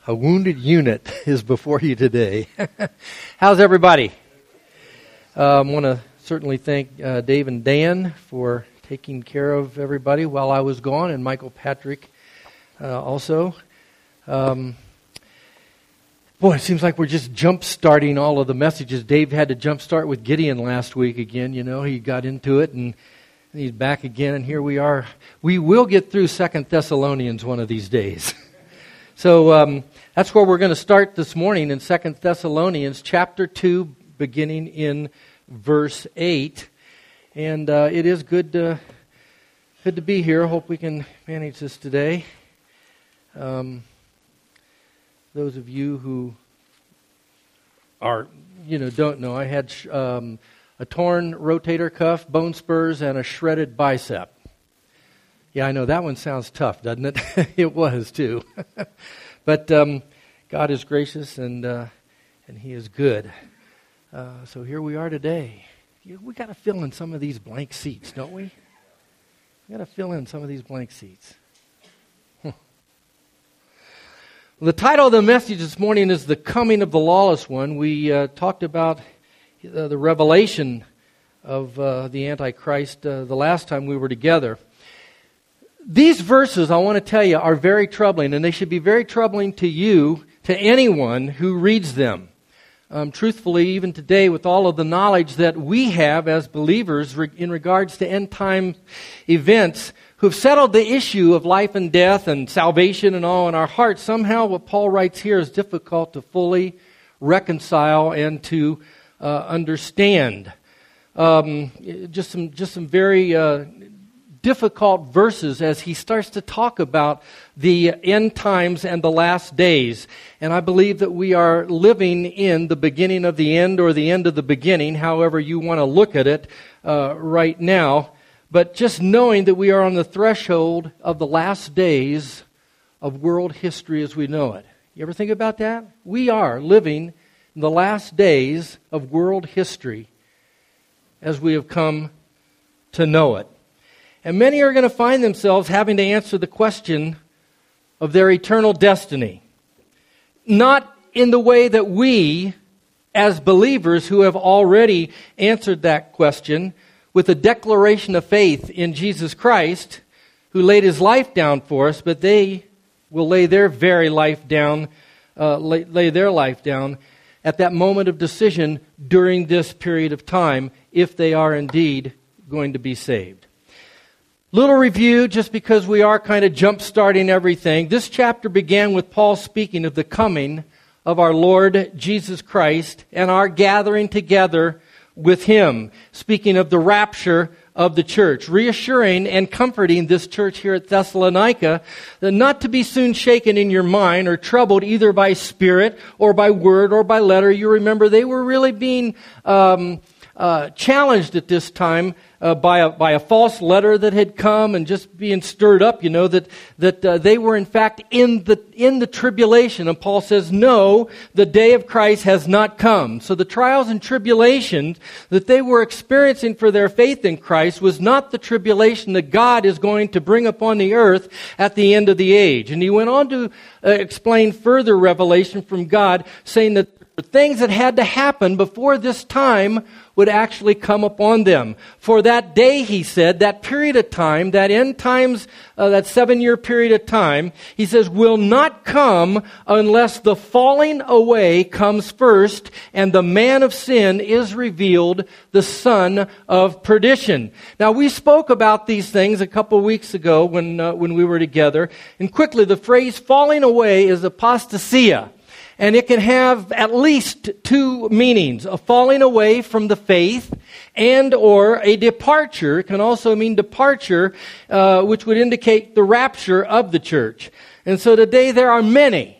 A wounded unit is before you today. How's everybody? I want to certainly thank Dave and Dan for taking care of everybody while I was gone, and Michael Patrick also. Boy, it seems like we're just jump-starting all of the messages. Dave had to jump-start with Gideon last week again. You know, he got into it, and he's back again, and here we are. We will get through 2 Thessalonians one of these days. So that's where we're going to start this morning in 2 Thessalonians chapter 2, beginning in verse 8. And it is good to be here. Hope we can manage this today. Those of you who don't know, I had a torn rotator cuff, bone spurs, and a shredded bicep. Yeah, I know, that one sounds tough, doesn't it? It was, too. But God is gracious, and He is good. So here we are today. We got to fill in some of these blank seats, don't we? We got to fill in some of these blank seats. Well, the title of the message this morning is The Coming of the Lawless One. We talked about the revelation of the Antichrist the last time we were together. These verses, I want to tell you, are very troubling, and they should be very troubling to you, to anyone who reads them. Truthfully, even today, with all of the knowledge that we have as believers in regards to end-time events, who've settled the issue of life and death and salvation and all in our hearts, somehow what Paul writes here is difficult to fully reconcile and to understand. Just some very difficult verses as he starts to talk about the end times and the last days. And I believe that we are living in the beginning of the end, or the end of the beginning, however you want to look at it right now. But just knowing that we are on the threshold of the last days of world history as we know it. You ever think about that? We are living in the last days of world history as we have come to know it. And many are going to find themselves having to answer the question of their eternal destiny. Not in the way that we, as believers who have already answered that question with a declaration of faith in Jesus Christ, who laid His life down for us, but they will lay their very life down, lay their life down at that moment of decision during this period of time, if they are indeed going to be saved. Little review, just because we are kind of jump-starting everything. This chapter began with Paul speaking of the coming of our Lord Jesus Christ and our gathering together with Him, speaking of the rapture of the church, reassuring and comforting this church here at Thessalonica that not to be soon shaken in your mind or troubled either by spirit or by word or by letter. You remember they were really being challenged at this time by a false letter that had come, and just being stirred up, that they were in fact in the tribulation. And Paul says, no, the day of Christ has not come. So the trials and tribulations that they were experiencing for their faith in Christ was not the tribulation that God is going to bring upon the earth at the end of the age. And he went on to explain further revelation from God, saying that the things that had to happen before this time would actually come upon them. For that day, he said, that period of time, that end times, that 7-year period of time, he says, will not come unless the falling away comes first and the man of sin is revealed, the son of perdition. Now, we spoke about these things a couple weeks ago when we were together. And quickly, the phrase falling away is apostasia. And it can have at least two meanings: a falling away from the faith and or a departure. It can also mean departure, which would indicate the rapture of the church. And so today there are many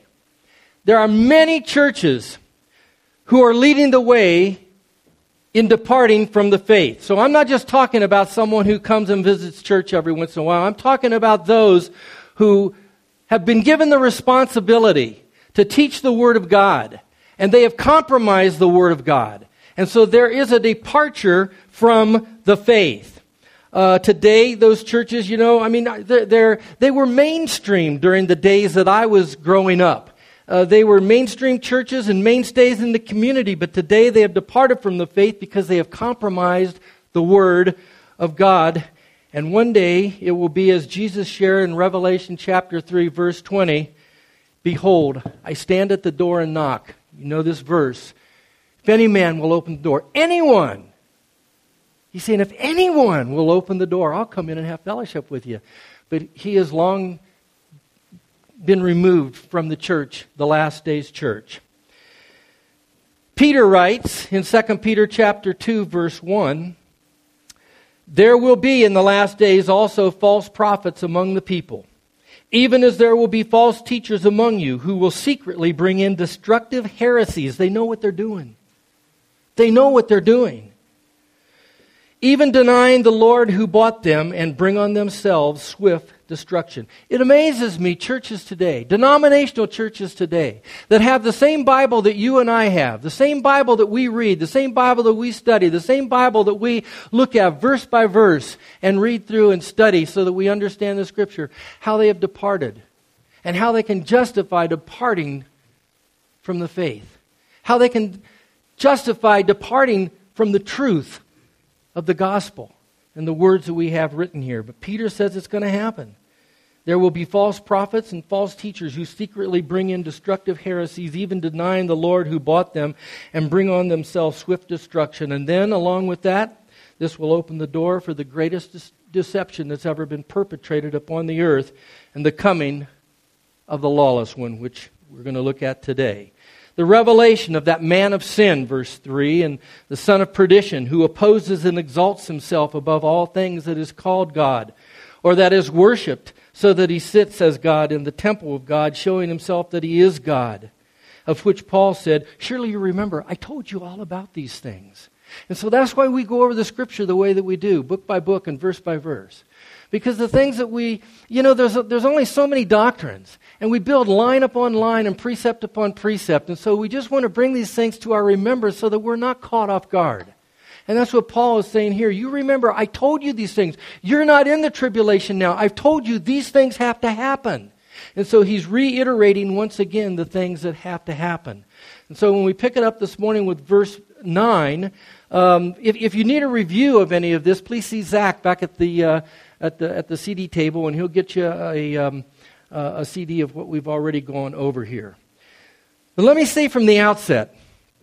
churches who are leading the way in departing from the faith. So I'm not just talking about someone who comes and visits church every once in a while. I'm talking about those who have been given the responsibility to teach the Word of God, and they have compromised the Word of God. And so there is a departure from the faith. Today, those churches, they were mainstream during the days that I was growing up. They were mainstream churches and mainstays in the community, but today they have departed from the faith because they have compromised the Word of God. And one day it will be as Jesus shared in Revelation chapter 3, verse 20, "Behold, I stand at the door and knock." You know this verse. "If any man will open the door," anyone. He's saying, if anyone will open the door, I'll come in and have fellowship with you. But he has long been removed from the church, the last days church. Peter writes in 2 Peter chapter 2, verse 1, "There will be in the last days also false prophets among the people, even as there will be false teachers among you who will secretly bring in destructive heresies." They know what they're doing. They know what they're doing. "Even denying the Lord who bought them, and bring on themselves swift destruction." It amazes me, churches today, denominational churches today, that have the same Bible that you and I have, the same Bible that we read, the same Bible that we study, the same Bible that we look at verse by verse and read through and study so that we understand the Scripture, how they have departed and how they can justify departing from the faith, how they can justify departing from the truth of the gospel and the words that we have written here. But Peter says it's going to happen. There will be false prophets and false teachers who secretly bring in destructive heresies, even denying the Lord who bought them, and bring on themselves swift destruction. And then, along with that, this will open the door for the greatest deception that's ever been perpetrated upon the earth, and the coming of the lawless one, which we're going to look at today. The revelation of that man of sin, verse 3, and the son of perdition, who opposes and exalts himself above all things that is called God, or that is worshipped, so that he sits as God in the temple of God, showing himself that he is God, of which Paul said, "Surely you remember, I told you all about these things." And so that's why we go over the Scripture the way that we do, book by book and verse by verse. Because the things that there's only so many doctrines. And we build line upon line and precept upon precept. And so we just want to bring these things to our remembrance so that we're not caught off guard. And that's what Paul is saying here. You remember, I told you these things. You're not in the tribulation now. I've told you these things have to happen. And so he's reiterating once again the things that have to happen. And so when we pick it up this morning with verse 9, if you need a review of any of this, please see Zach back at the CD table, and he'll get you a CD of what we've already gone over here. But let me say from the outset,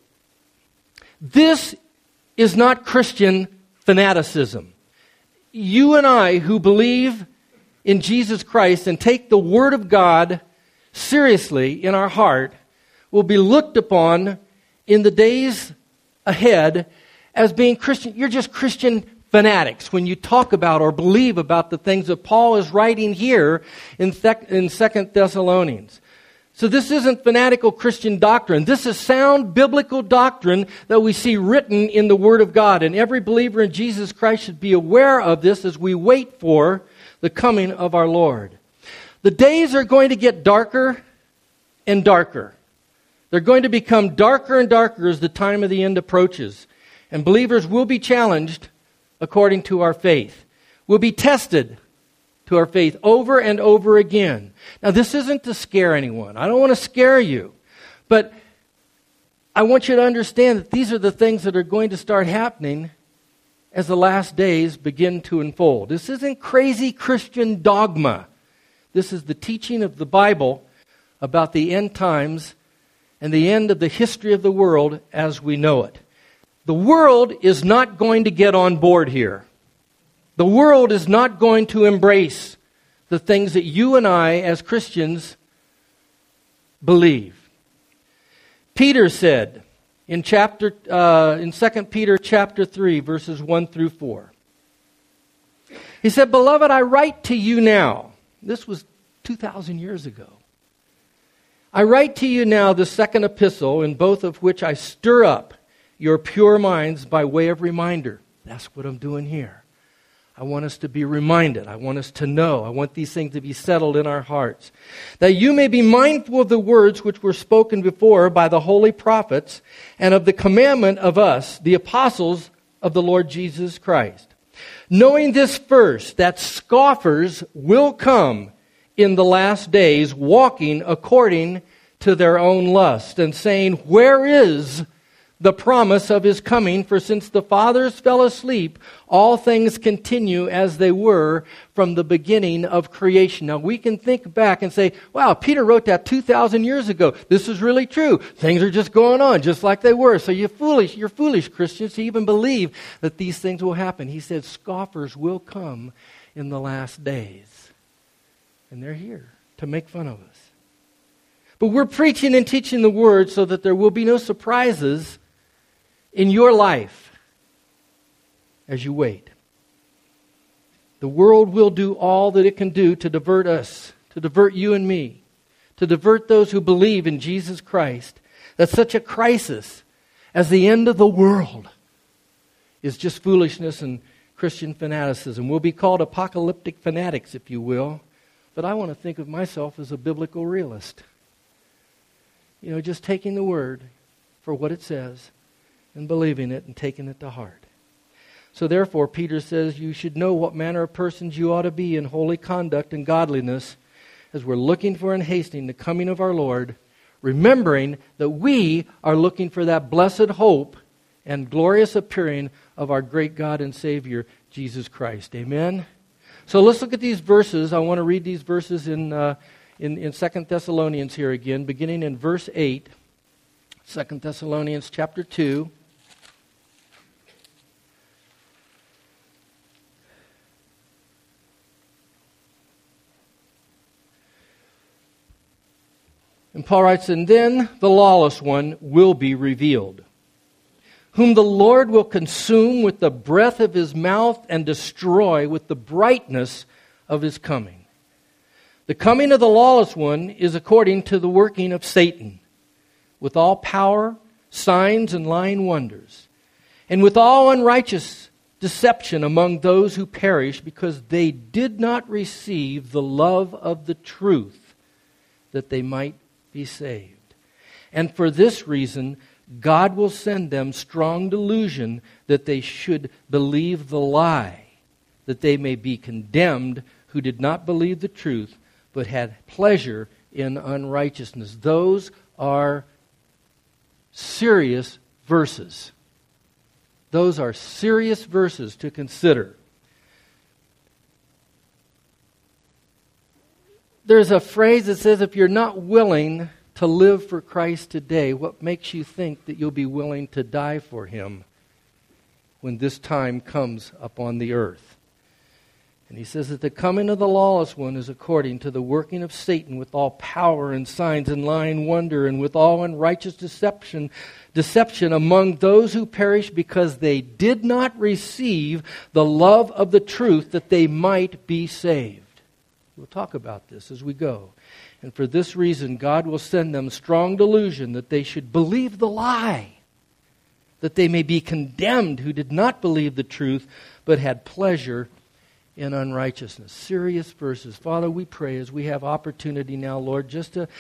this is not Christian fanaticism. You and I who believe in Jesus Christ and take the Word of God seriously in our heart will be looked upon in the days ahead as being Christian. You're just Christian fanatics when you talk about or believe about the things that Paul is writing here in 2 Thessalonians. So this isn't fanatical Christian doctrine. This is sound biblical doctrine that we see written in the Word of God. And every believer in Jesus Christ should be aware of this as we wait for the coming of our Lord. The days are going to get darker and darker. They're going to become darker and darker as the time of the end approaches. And believers will be challenged according to our faith. We'll be tested to our faith over and over again. Now, this isn't to scare anyone. I don't want to scare you. But I want you to understand that these are the things that are going to start happening as the last days begin to unfold. This isn't crazy Christian dogma. This is the teaching of the Bible about the end times and the end of the history of the world as we know it. The world is not going to get on board here. The world is not going to embrace the things that you and I as Christians believe. Peter said in 2 Peter chapter 3, verses 1 through 4. He said, "Beloved, I write to you now." This was 2,000 years ago. "I write to you now the second epistle, in both of which I stir up your pure minds by way of reminder." That's what I'm doing here. I want us to be reminded. I want us to know. I want these things to be settled in our hearts. "That you may be mindful of the words which were spoken before by the holy prophets, and of the commandment of us, the apostles of the Lord Jesus Christ. Knowing this first, that scoffers will come in the last days, walking according to their own lust, and saying, where is the promise of his coming? For since the fathers fell asleep, all things continue as they were from the beginning of creation. Now we can think back and say, wow, Peter wrote that 2,000 years ago. This is really true. Things are just going on just like they were. So you're foolish Christians to even believe that these things will happen. He said scoffers will come in the last days. And they're here to make fun of us. But we're preaching and teaching the Word so that there will be no surprises in your life as you wait. The world will do all that it can do to divert us, to divert you and me, to divert those who believe in Jesus Christ, that such a crisis as the end of the world is just foolishness and Christian fanaticism. We'll be called apocalyptic fanatics, if you will, but I want to think of myself as a biblical realist. Just taking the Word for what it says and believing it and taking it to heart. So therefore, Peter says, you should know what manner of persons you ought to be in holy conduct and godliness as we're looking for and hastening the coming of our Lord, remembering that we are looking for that blessed hope and glorious appearing of our great God and Savior, Jesus Christ. Amen? So let's look at these verses. I want to read these verses in 2 Thessalonians here again, beginning in verse 8. 2 Thessalonians chapter 2. And Paul writes, and then the lawless one will be revealed, whom the Lord will consume with the breath of his mouth and destroy with the brightness of his coming. The coming of the lawless one is according to the working of Satan, with all power, signs, and lying wonders, and with all unrighteous deception among those who perish, because they did not receive the love of the truth, that they might be saved. And for this reason, God will send them strong delusion, that they should believe the lie, that they may be condemned who did not believe the truth, but had pleasure in unrighteousness. Those are serious verses. Those are serious verses to consider. There's a phrase that says, if you're not willing to live for Christ today, what makes you think that you'll be willing to die for Him when this time comes upon the earth? And he says that the coming of the lawless one is according to the working of Satan, with all power and signs and lying wonder, and with all unrighteous deception among those who perish, because they did not receive the love of the truth, that they might be saved. We'll talk about this as we go. And for this reason, God will send them strong delusion, that they should believe the lie, that they may be condemned who did not believe the truth, but had pleasure in unrighteousness. Serious verses. Father, we pray as we have opportunity now, Lord, just to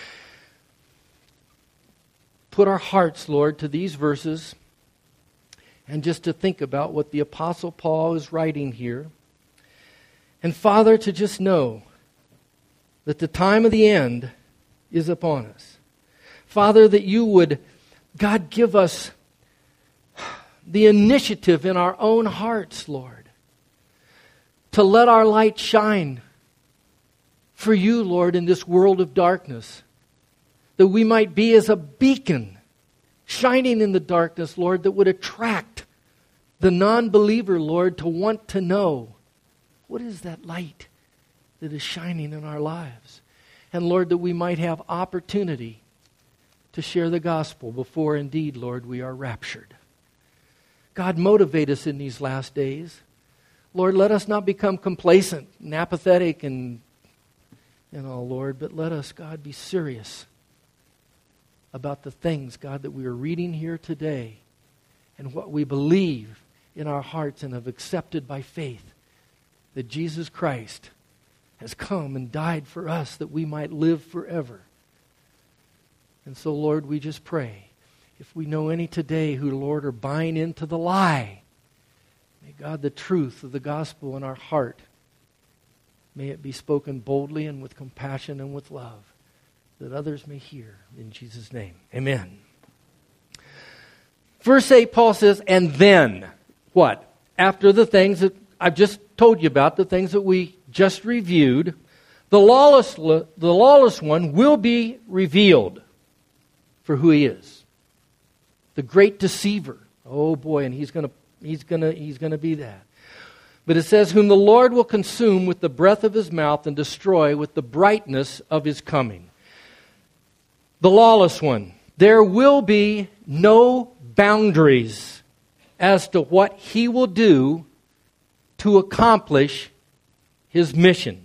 put our hearts, Lord, to these verses, and just to think about what the Apostle Paul is writing here. And Father, to just know that the time of the end is upon us. Father, that you would, God, give us the initiative in our own hearts, Lord, to let our light shine for you, Lord, in this world of darkness. That we might be as a beacon shining in the darkness, Lord, that would attract the non-believer, Lord, to want to know, what is that light that is shining in our lives? And Lord, that we might have opportunity to share the gospel before indeed, Lord, we are raptured. God, motivate us in these last days. Lord, let us not become complacent and apathetic and Lord, but let us, God, be serious about the things, God, that we are reading here today and what we believe in our hearts and have accepted by faith, that Jesus Christ has come and died for us that we might live forever. And so, Lord, we just pray, if we know any today who, Lord, are buying into the lie, may God, the truth of the gospel in our heart, may it be spoken boldly and with compassion and with love, that others may hear. In Jesus' name, amen. Verse 8, Paul says, and then, what? After the things that I've just told you about, the things that we just reviewed, the lawless one will be revealed for who he is. The great deceiver. Oh boy, and he's going to be that. But it says, whom the Lord will consume with the breath of his mouth and destroy with the brightness of his coming. The lawless one. There will be no boundaries as to what he will do to accomplish his mission.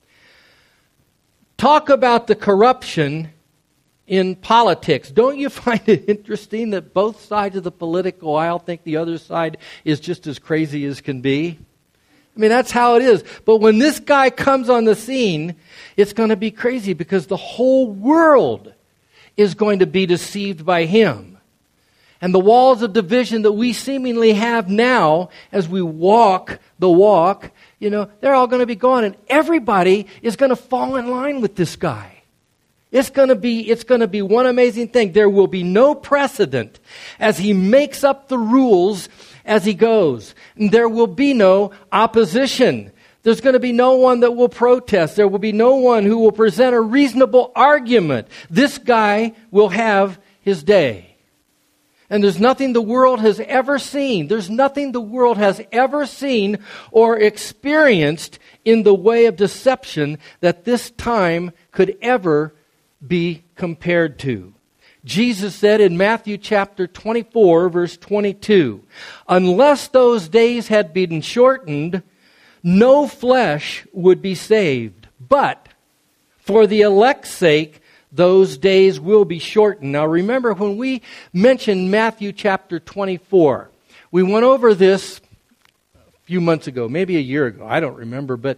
Talk about the corruption in politics. Don't you find it interesting that both sides of the political aisle think the other side is just as crazy as can be? I mean, that's how it is. But when this guy comes on the scene, it's going to be crazy because the whole world is going to be deceived by him. And the walls of division that we seemingly have now as we walk the walk, they're all going to be gone. And everybody is going to fall in line with this guy. It's going to be one amazing thing. There will be no precedent as he makes up the rules as he goes. And there will be no opposition. There's going to be no one that will protest. There will be no one who will present a reasonable argument. This guy will have his day. And there's nothing the world has ever seen. There's nothing the world has ever seen or experienced in the way of deception that this time could ever be compared to. Jesus said in Matthew chapter 24, verse 22, unless those days had been shortened, no flesh would be saved. But for the elect's sake, those days will be shortened. Now remember, when we mentioned Matthew chapter 24, we went over this a few months ago, maybe a year ago, I don't remember, but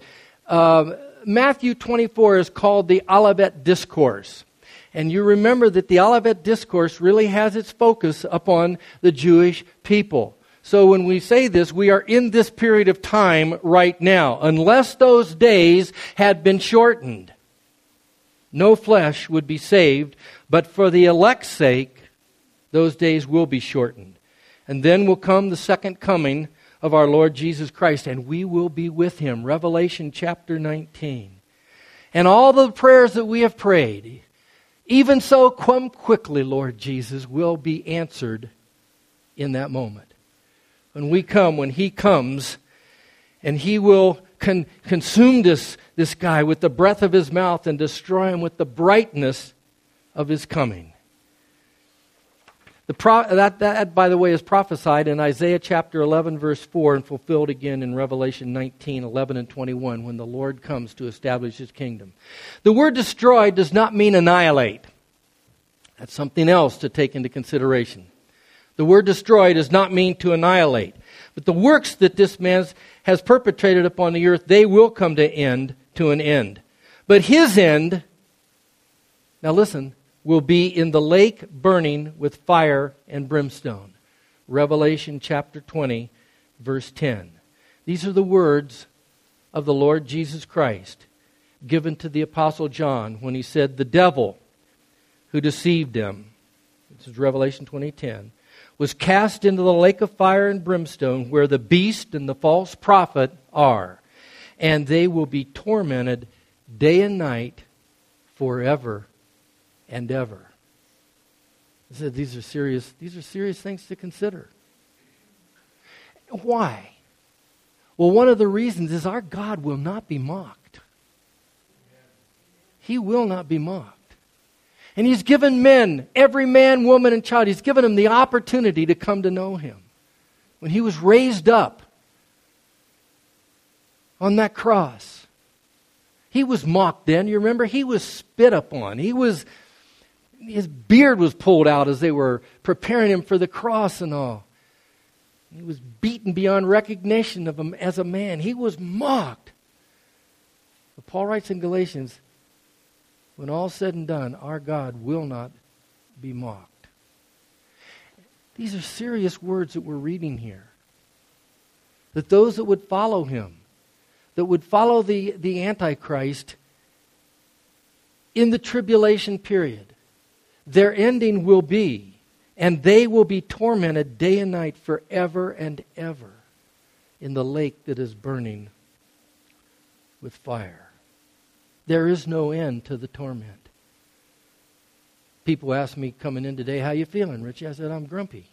Matthew 24 is called the Olivet Discourse. And you remember that the Olivet Discourse really has its focus upon the Jewish people. So when we say this, we are in this period of time right now. Unless those days had been shortened, no flesh would be saved, but for the elect's sake, those days will be shortened. And then will come the second coming of our Lord Jesus Christ, and we will be with him. Revelation chapter 19. And all the prayers that we have prayed, even so, come quickly, Lord Jesus, will be answered in that moment. When he comes, and he will consume this guy with the breath of his mouth and destroy him with the brightness of his coming. That, by the way, is prophesied in Isaiah chapter 11, verse 4, and fulfilled again in Revelation 19, 11 and 21, when the Lord comes to establish his kingdom. The word destroy does not mean annihilate. That's something else to take into consideration. The word destroy does not mean to annihilate. But the works that this man has perpetrated upon the earth, they will come to an end. But his end, now listen, will be in the lake burning with fire and brimstone. Revelation chapter 20, verse 10. These are the words of the Lord Jesus Christ given to the Apostle John when he said, the devil who deceived them, this is Revelation 20:10, was cast into the lake of fire and brimstone where the beast and the false prophet are. And they will be tormented day and night forever and ever. I said these are serious things to consider. Why? Well, one of the reasons is our God will not be mocked. He will not be mocked. And he's given men, every man, woman, and child, he's given them the opportunity to come to know him. When he was raised up on that cross, he was mocked then. You remember? He was spit upon. His beard was pulled out as they were preparing him for the cross and all. He was beaten beyond recognition of him as a man. He was mocked. But Paul writes in Galatians, when all's said and done, our God will not be mocked. These are serious words that we're reading here. That those that would follow him, that would follow the Antichrist, in the tribulation period, their ending will be, and they will be tormented day and night forever and ever in the lake that is burning with fire. There is no end to the torment. People ask me coming in today, how you feeling, Richie? I said, I'm grumpy.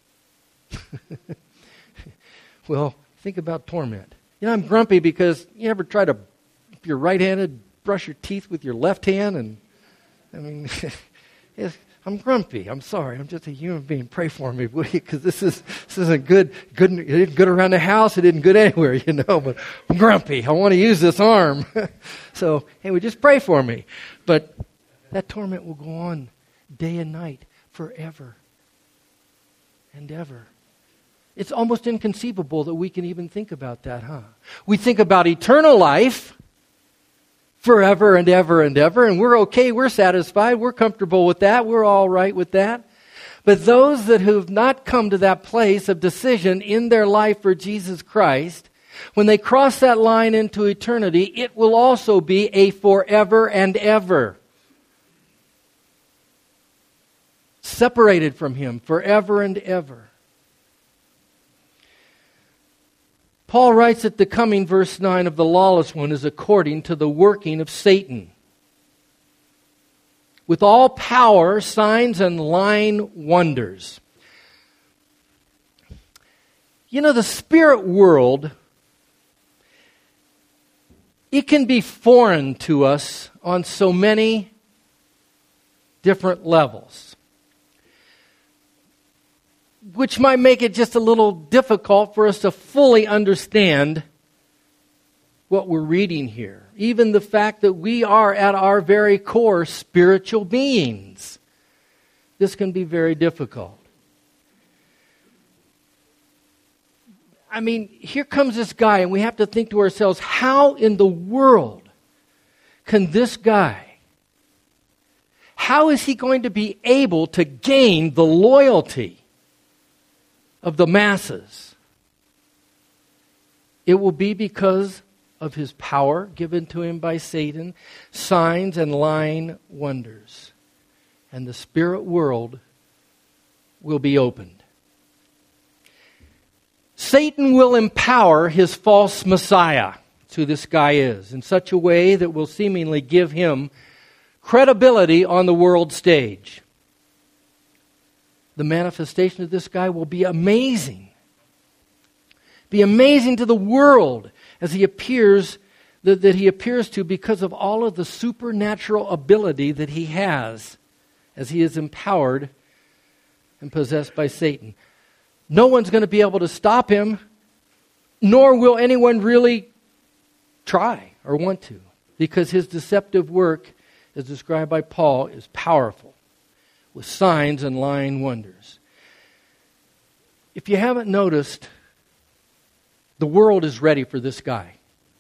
Well, think about torment. I'm grumpy because you ever try to, if you're right-handed, brush your teeth with your left hand? And I'm grumpy. I'm sorry. I'm just a human being. Pray for me, will you? Because this isn't good. It isn't good around the house. It isn't good anywhere, But I'm grumpy. I want to use this arm. So, anyway, just pray for me. But that torment will go on day and night forever and ever. It's almost inconceivable that we can even think about that, huh? We think about eternal life forever and ever and ever, and we're okay, we're satisfied, we're comfortable with that, we're all right with that. But those that have not come to that place of decision in their life for Jesus Christ, when they cross that line into eternity, it will also be a forever and ever. Separated from Him forever and ever. Paul writes that the coming, verse 9, of the lawless one is according to the working of Satan, with all power, signs, and lying wonders. The spirit world, it can be foreign to us on so many different levels, which might make it just a little difficult for us to fully understand what we're reading here. Even the fact that we are at our very core spiritual beings. This can be very difficult. Here comes this guy, and we have to think to ourselves, how in the world can this guy, how is he going to be able to gain the loyalty of the masses? It will be because of his power given to him by Satan, signs and lying wonders. And the spirit world will be opened. Satan will empower his false Messiah, who this guy is, in such a way that will seemingly give him credibility on the world stage. The manifestation of this guy will be amazing. Be amazing to the world as he appears, that he appears to, because of all of the supernatural ability that he has as he is empowered and possessed by Satan. No one's going to be able to stop him, nor will anyone really try or want to, because his deceptive work, as described by Paul, is powerful, with signs and lying wonders. If you haven't noticed, the world is ready for this guy.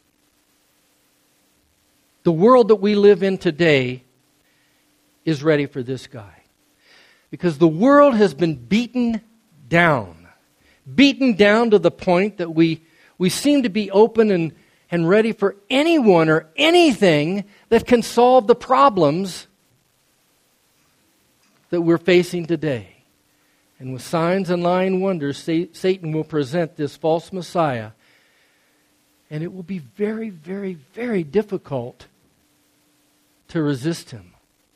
The world that we live in today is ready for this guy. Because the world has been beaten down to the point that we seem to be open and ready for anyone or anything that can solve the problems that we're facing today. And with signs and lying wonders, Satan will present this false Messiah. And it will be very, very, very difficult to resist him.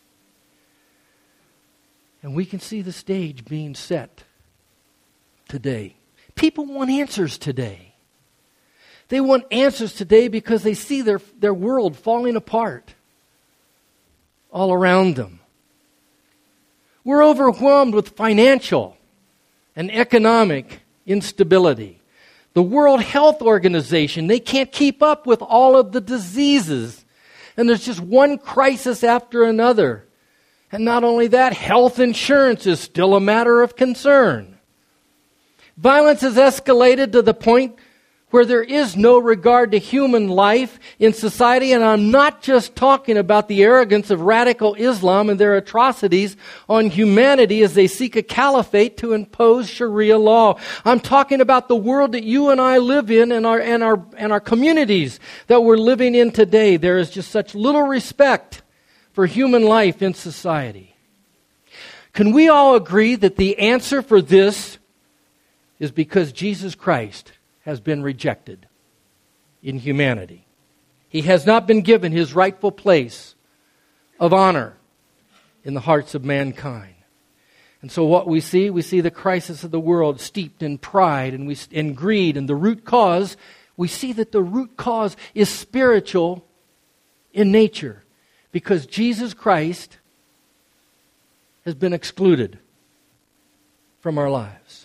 And we can see the stage being set today. People want answers today. They want answers today because they see their world falling apart all around them. We're overwhelmed with financial and economic instability. The World Health Organization, they can't keep up with all of the diseases. And there's just one crisis after another. And not only that, health insurance is still a matter of concern. Violence has escalated to the point where there is no regard to human life in society. And I'm not just talking about the arrogance of radical Islam and their atrocities on humanity as they seek a caliphate to impose Sharia law. I'm talking about the world that you and I live in and our communities that we're living in today. There is just such little respect for human life in society. Can we all agree that the answer for this is because Jesus Christ has been rejected in humanity? He has not been given his rightful place of honor in the hearts of mankind. And so what we see the crisis of the world steeped in pride and greed, and the root cause, we see that the root cause is spiritual in nature, because Jesus Christ has been excluded from our lives.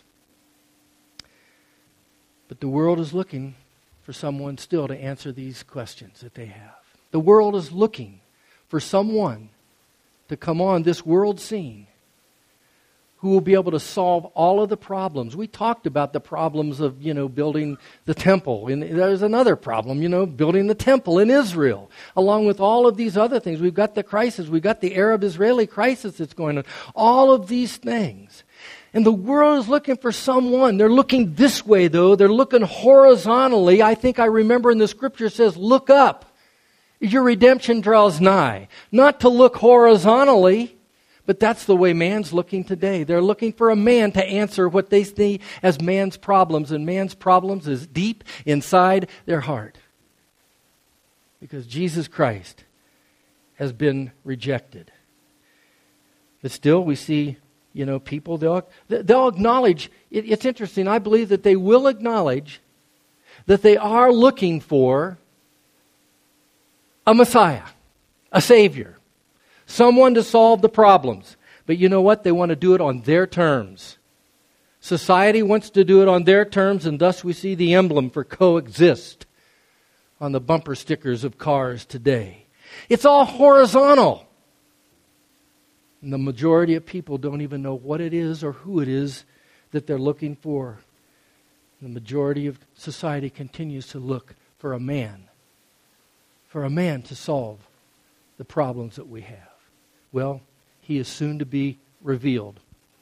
But the world is looking for someone still to answer these questions that they have. The world is looking for someone to come on this world scene who will be able to solve all of the problems. We talked about the problems of, building the temple. And there's another problem, building the temple in Israel. Along with all of these other things. We've got the crisis. We've got the Arab-Israeli crisis that's going on. All of these things. And the world is looking for someone. They're looking this way, though. They're looking horizontally. I think I remember in the scripture it says, look up. Your redemption draws nigh. Not to look horizontally, but that's the way man's looking today. They're looking for a man to answer what they see as man's problems. And man's problems is deep inside their heart. Because Jesus Christ has been rejected. But still, we see, people, they'll acknowledge, it's interesting, I believe that they will acknowledge that they are looking for a Messiah, a Savior. Someone to solve the problems. But you know what? They want to do it on their terms. Society wants to do it on their terms, and thus we see the emblem for coexist on the bumper stickers of cars today. It's all horizontal. And the majority of people don't even know what it is or who it is that they're looking for. The majority of society continues to look for a man to solve the problems that we have. Well, he is soon to be revealed.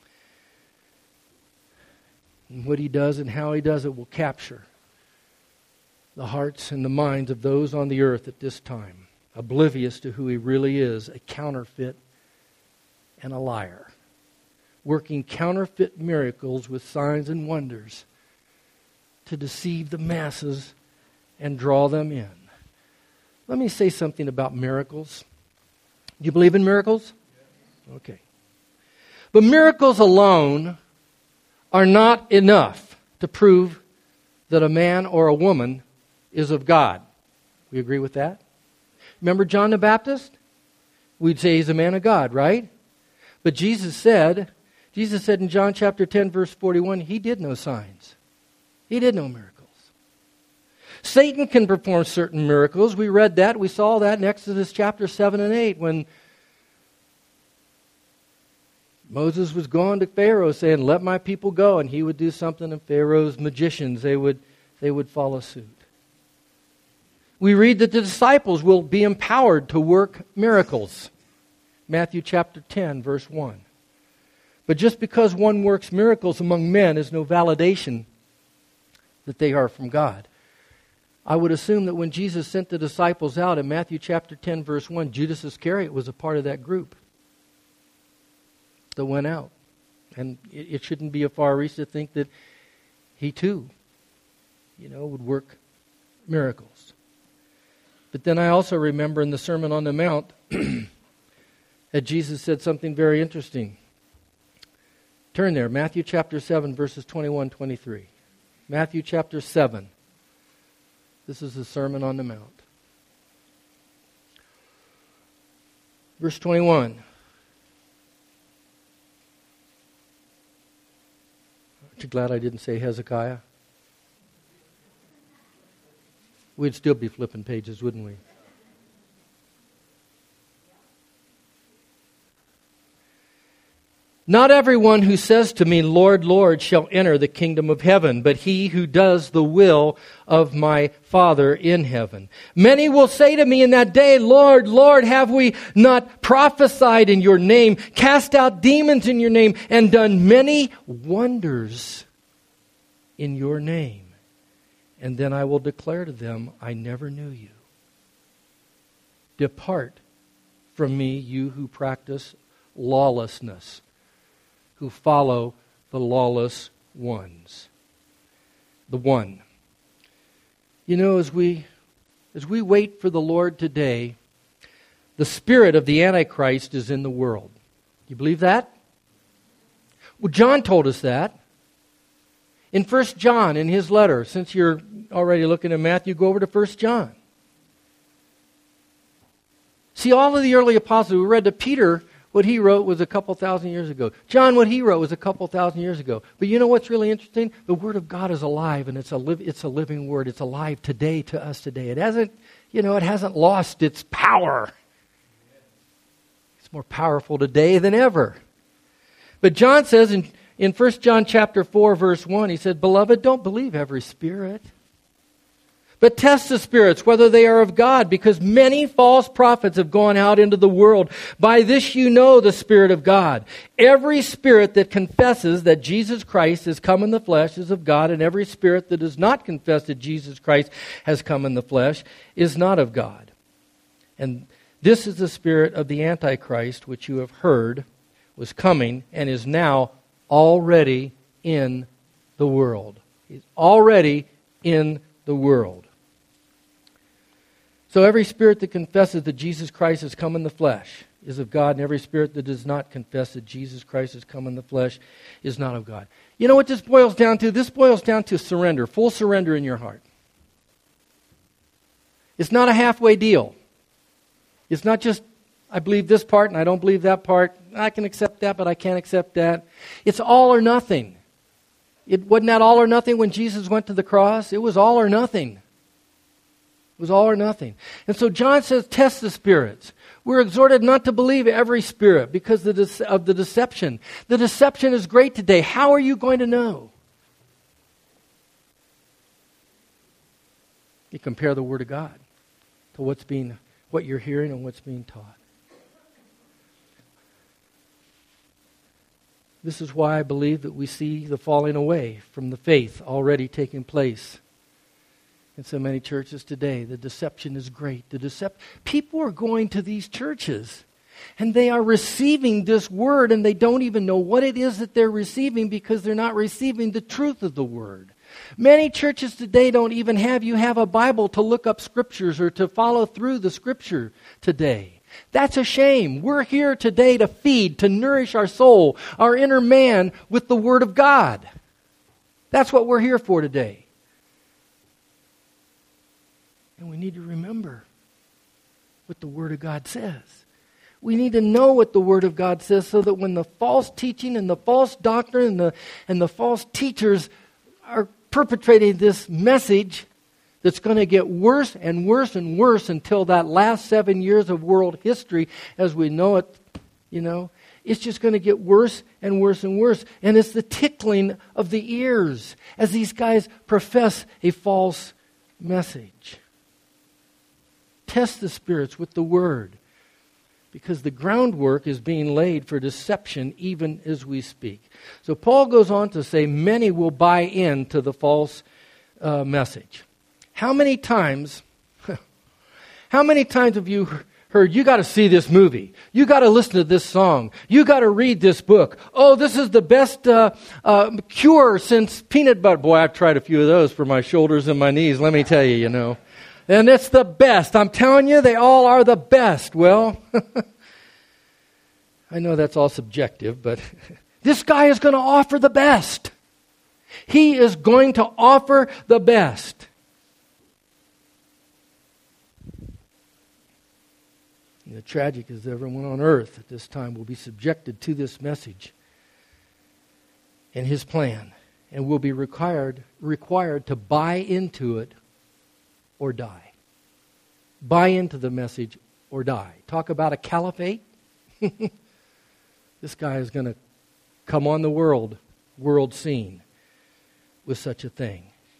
And what he does and how he does it will capture the hearts and the minds of those on the earth at this time, oblivious to who he really is, a counterfeit and a liar, working counterfeit miracles with signs and wonders to deceive the masses and draw them in. Let me say something about miracles. Do you believe in miracles? Okay. But miracles alone are not enough to prove that a man or a woman is of God. We agree with that? Remember John the Baptist? We'd say he's a man of God, right? But Jesus said in John chapter 10, verse 41, he did no signs. He did no miracles. Satan can perform certain miracles. We read that. We saw that in Exodus chapter 7 and 8 when Moses was going to Pharaoh saying, let my people go. And he would do something, and Pharaoh's magicians, they would follow suit. We read that the disciples will be empowered to work miracles. Matthew chapter 10, verse 1. But just because one works miracles among men is no validation that they are from God. I would assume that when Jesus sent the disciples out in Matthew chapter 10, verse 1, Judas Iscariot was a part of that group that went out. And it shouldn't be a far reach to think that he too, would work miracles. But then I also remember in the Sermon on the Mount that Jesus said something very interesting. Turn there, Matthew chapter 7, verses 21, 23. Matthew chapter 7. This is the Sermon on the Mount. Verse 21. Aren't you glad I didn't say Hezekiah? We'd still be flipping pages, wouldn't we? Not everyone who says to me, Lord, Lord, shall enter the kingdom of heaven, but he who does the will of my Father in heaven. Many will say to me in that day, Lord, Lord, have we not prophesied in your name, cast out demons in your name, and done many wonders in your name? And then I will declare to them, I never knew you. Depart from me, you who practice lawlessness, who follow the lawless ones. The one. You know, as we wait for the Lord today, the spirit of the Antichrist is in the world. You believe that? Well, John told us that. In 1 John, in his letter, since you're already looking at Matthew, go over to 1 John. See, all of the early apostles, we read that Peter, what he wrote was a couple thousand years ago. John, what he wrote was a couple thousand years ago. But you know what's really interesting? The Word of God is alive, and it's a living Word. It's alive today to us today. It hasn't lost its power. It's more powerful today than ever. But John says in 1 John chapter 4, verse 1, he said, "Beloved, don't believe every spirit, but test the spirits, whether they are of God, because many false prophets have gone out into the world. By this you know the Spirit of God. Every spirit that confesses that Jesus Christ has come in the flesh is of God, and every spirit that does not confess that Jesus Christ has come in the flesh is not of God. And this is the spirit of the Antichrist, which you have heard was coming and is now already in the world." He's already in the world. So every spirit that confesses that Jesus Christ has come in the flesh is of God, and every spirit that does not confess that Jesus Christ has come in the flesh is not of God. You know what this boils down to? This boils down to surrender, full surrender in your heart. It's not a halfway deal. It's not just, I believe this part and I don't believe that part. I can accept that, but I can't accept that. It's all or nothing. Wasn't that all or nothing when Jesus went to the cross? It was all or nothing. It was all or nothing. And so John says, test the spirits. We're exhorted not to believe every spirit because of the deception. The deception is great today. How are you going to know? You compare the Word of God to what you're hearing and what's being taught. This is why I believe that we see the falling away from the faith already taking place in so many churches today. The deception is great. People are going to these churches and they are receiving this word and they don't even know what it is that they're receiving because they're not receiving the truth of the word. Many churches today don't even have a Bible to look up scriptures or to follow through the scripture today. That's a shame. We're here today to feed, to nourish our soul, our inner man with the Word of God. That's what we're here for today. And we need to remember what the Word of God says. We need to know what the Word of God says so that when the false teaching and the false doctrine and the false teachers are perpetrating this message that's going to get worse and worse and worse until that last 7 years of world history as we know it, it's just going to get worse and worse and worse. And it's the tickling of the ears as these guys profess a false message. Test the spirits with the Word because the groundwork is being laid for deception even as we speak. So Paul goes on to say many will buy into the false message. How many times have you heard, you got to see this movie, you got to listen to this song, you got to read this book. Oh, this is the best cure since peanut butter. Boy, I've tried a few of those for my shoulders and my knees, let me tell you, And it's the best. I'm telling you, they all are the best. Well, I know that's all subjective, but this guy is going to offer the best. He is going to offer the best. The tragic is that everyone on earth at this time will be subjected to this message and his plan and will be required to buy into it or die. Buy into the message or die. Talk about a caliphate. This guy is going to come on the world scene with such a thing.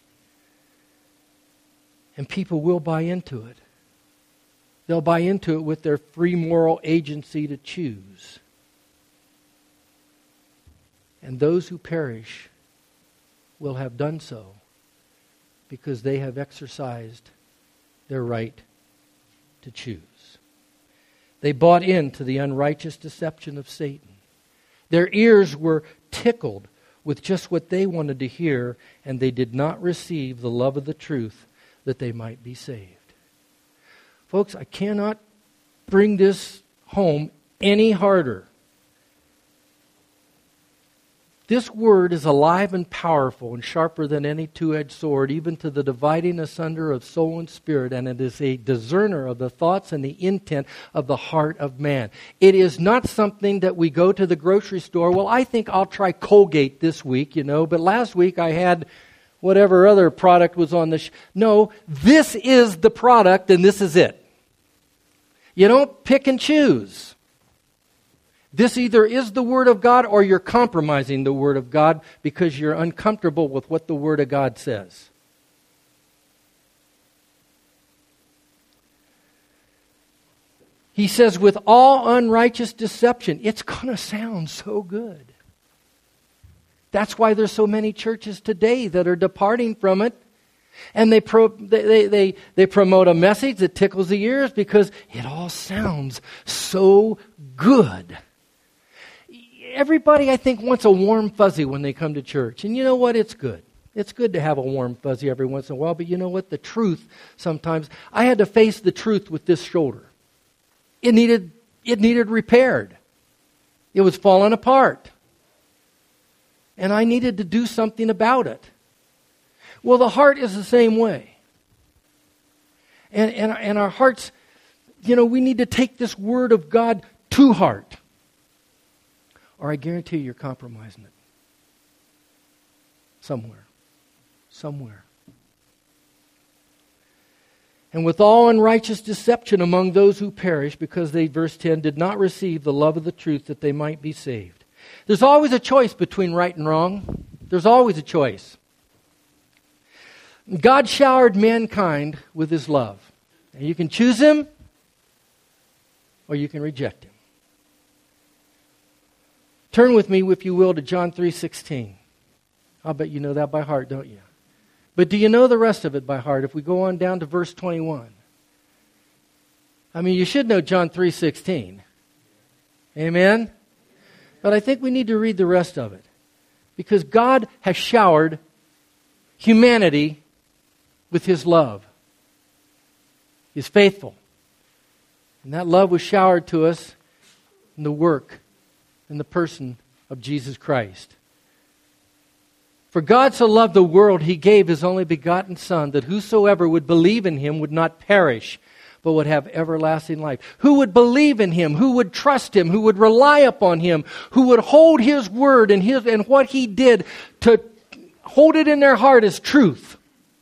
And people will buy into it. They'll buy into it with their free moral agency to choose. And those who perish will have done so because they have exercised their right to choose. They bought into the unrighteous deception of Satan. Their ears were tickled with just what they wanted to hear, and they did not receive the love of the truth that they might be saved. Folks, I cannot bring this home any harder. This word is alive and powerful and sharper than any two-edged sword, even to the dividing asunder of soul and spirit, and it is a discerner of the thoughts and the intent of the heart of man. It is not something that we go to the grocery store. Well, I think I'll try Colgate this week, but last week I had whatever other product was on the No, this is the product and this is it. You don't pick and choose. This either is the Word of God or you're compromising the Word of God because you're uncomfortable with what the Word of God says. He says, with all unrighteous deception, it's going to sound so good. That's why there's so many churches today that are departing from it. And they promote a message that tickles the ears because it all sounds so good. Everybody, I think, wants a warm fuzzy when they come to church. And you know what? It's good. It's good to have a warm fuzzy every once in a while. But you know what? The truth, sometimes, I had to face the truth with this shoulder. It needed repaired. It was falling apart. And I needed to do something about it. Well, the heart is the same way. And our hearts, we need to take this Word of God to heart. Or I guarantee you're compromising it. Somewhere. And with all unrighteous deception among those who perish, because they, verse 10, did not receive the love of the truth that they might be saved. There's always a choice between right and wrong. There's always a choice. God showered mankind with His love. And you can choose Him or you can reject Him. Turn with me, if you will, to John 3:16. I'll bet you know that by heart, don't you? But do you know the rest of it by heart? If we go on down to verse 21. I mean, you should know John 3:16. Amen? But I think we need to read the rest of it. Because God has showered humanity with His love. He's faithful. And that love was showered to us in the work, in the person of Jesus Christ. For God so loved the world, He gave His only begotten Son, that whosoever would believe in Him would not perish, but would have everlasting life. Who would believe in Him? Who would trust Him? Who would rely upon Him? Who would hold His word and what He did to hold it in their heart as truth?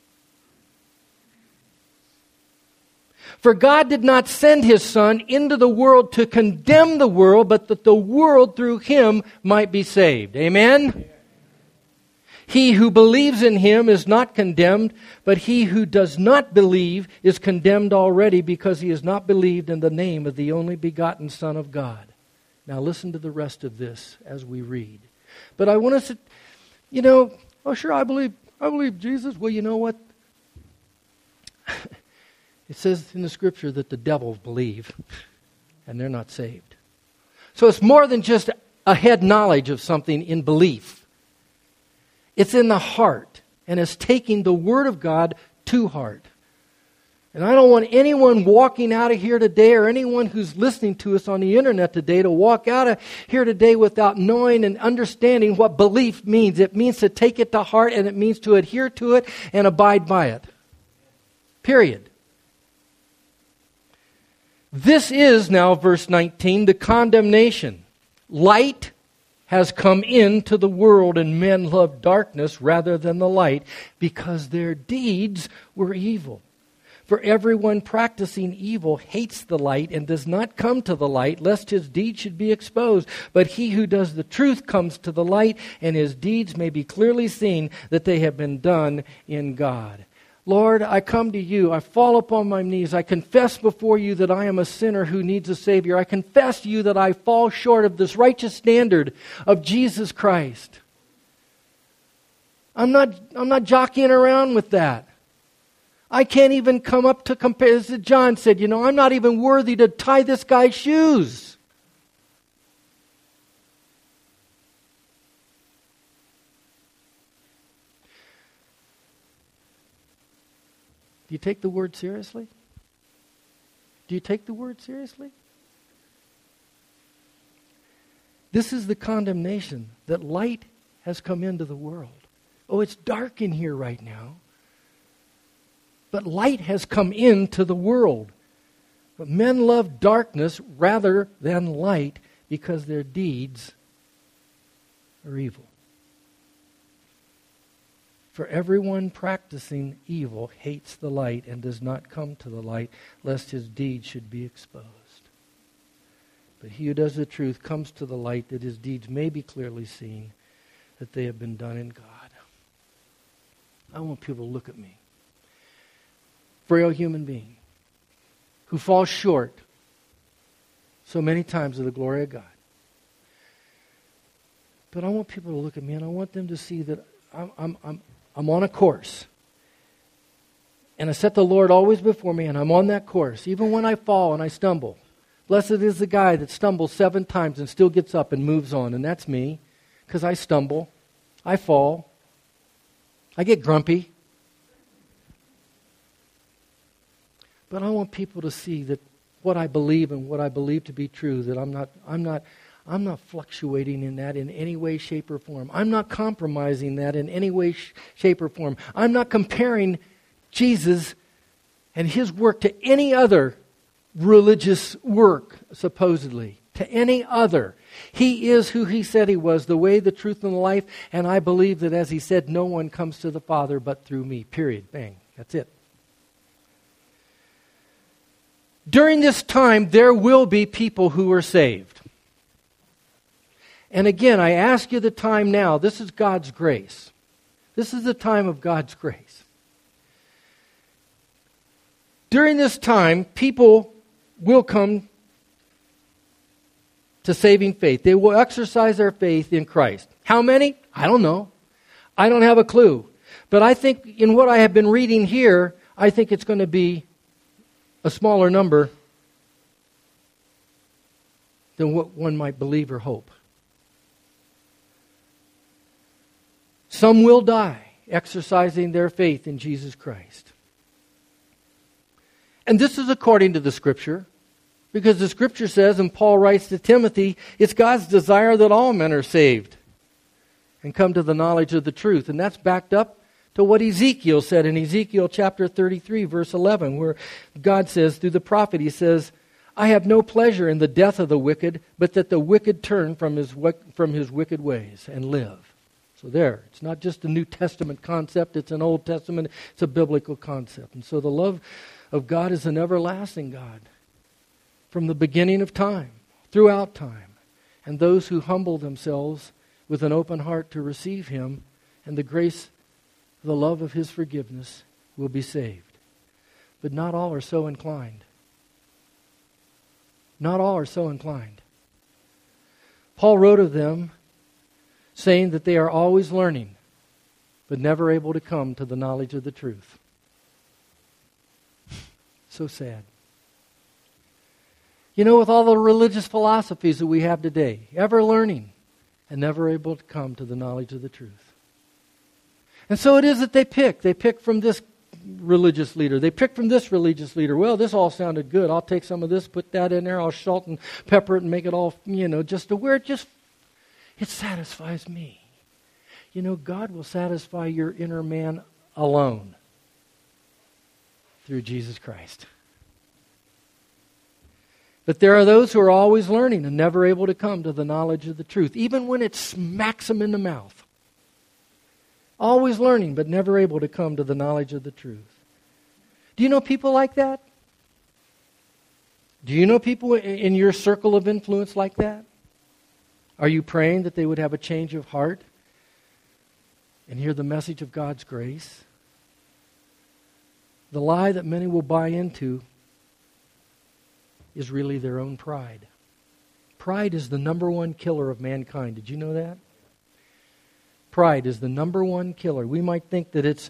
For God did not send His Son into the world to condemn the world, but that the world through Him might be saved. Amen? He who believes in Him is not condemned, but he who does not believe is condemned already, because he has not believed in the name of the only begotten Son of God. Now listen to the rest of this as we read. But I want us to, sure, I believe Jesus. Well, you know what? It says in the Scripture that the devils believe, and they're not saved. So it's more than just a head knowledge of something in belief. It's in the heart, and it's taking the Word of God to heart. And I don't want anyone walking out of here today, or anyone who's listening to us on the internet today, to walk out of here today without knowing and understanding what belief means. It means to take it to heart, and it means to adhere to it and abide by it. Period. This is now, verse 19, the condemnation. Light has come into the world, and men love darkness rather than the light, because their deeds were evil. For everyone practicing evil hates the light and does not come to the light, lest his deeds should be exposed. But he who does the truth comes to the light, and his deeds may be clearly seen that they have been done in God. Lord, I come to you. I fall upon my knees. I confess before you that I am a sinner who needs a Savior. I confess to you that I fall short of this righteous standard of Jesus Christ. I'm not jockeying around with that. I can't even come up to compare. As John said, I'm not even worthy to tie this guy's shoes. Do you take the word seriously? Do you take the word seriously? This is the condemnation, that light has come into the world. Oh, it's dark in here right now. But light has come into the world. But men love darkness rather than light because their deeds are evil. For everyone practicing evil hates the light and does not come to the light, lest his deeds should be exposed. But he who does the truth comes to the light, that his deeds may be clearly seen, that they have been done in God. I want people to look at me. Frail human being who falls short so many times of the glory of God. But I want people to look at me, and I want them to see that I'm on a course. And I set the Lord always before me, and I'm on that course. Even when I fall and I stumble. Blessed is the guy that stumbles 7 times and still gets up and moves on. And that's me. Because I stumble. I fall. I get grumpy. But I want people to see that what I believe and what I believe to be true, that I'm not fluctuating in that in any way, shape, or form. I'm not compromising that in any way, shape, or form. I'm not comparing Jesus and his work to any other religious work, supposedly. To any other. He is who he said he was, the way, the truth, and the life. And I believe that, as he said, no one comes to the Father but through me. Period. Bang. That's it. During this time, there will be people who are saved. And again, I ask you the time now. This is God's grace. This is the time of God's grace. During this time, people will come to saving faith. They will exercise their faith in Christ. How many? I don't know. I don't have a clue. But I think in what I have been reading here, I think it's going to be a smaller number than what one might believe or hope. Some will die exercising their faith in Jesus Christ. And this is according to the Scripture, because the Scripture says, and Paul writes to Timothy, it's God's desire that all men are saved and come to the knowledge of the truth. And that's backed up to what Ezekiel said in Ezekiel chapter 33, verse 11, where God says through the prophet, he says, I have no pleasure in the death of the wicked, but that the wicked turn from his wicked ways and live. So there, it's not just a New Testament concept, it's an Old Testament, it's a biblical concept. And so the love of God is an everlasting God from the beginning of time, throughout time. And those who humble themselves with an open heart to receive him and the grace, the love of his forgiveness will be saved. But not all are so inclined. Not all are so inclined. Paul wrote of them saying that they are always learning, but never able to come to the knowledge of the truth. So sad. You know, with all the religious philosophies that we have today, ever learning and never able to come to the knowledge of the truth. And so it is that they pick. They pick from this religious leader. They pick from this religious leader. Well, this all sounded good. I'll take some of this, put that in there. I'll salt and pepper it and make it all, just to where it satisfies me. You know, God will satisfy your inner man alone through Jesus Christ. But there are those who are always learning and never able to come to the knowledge of the truth, even when it smacks them in the mouth. Always learning, but never able to come to the knowledge of the truth. Do you know people like that? Do you know people in your circle of influence like that? Are you praying that they would have a change of heart and hear the message of God's grace? The lie that many will buy into is really their own pride. Pride is the number one killer of mankind. Did you know that? Pride is the number one killer. We might think that it's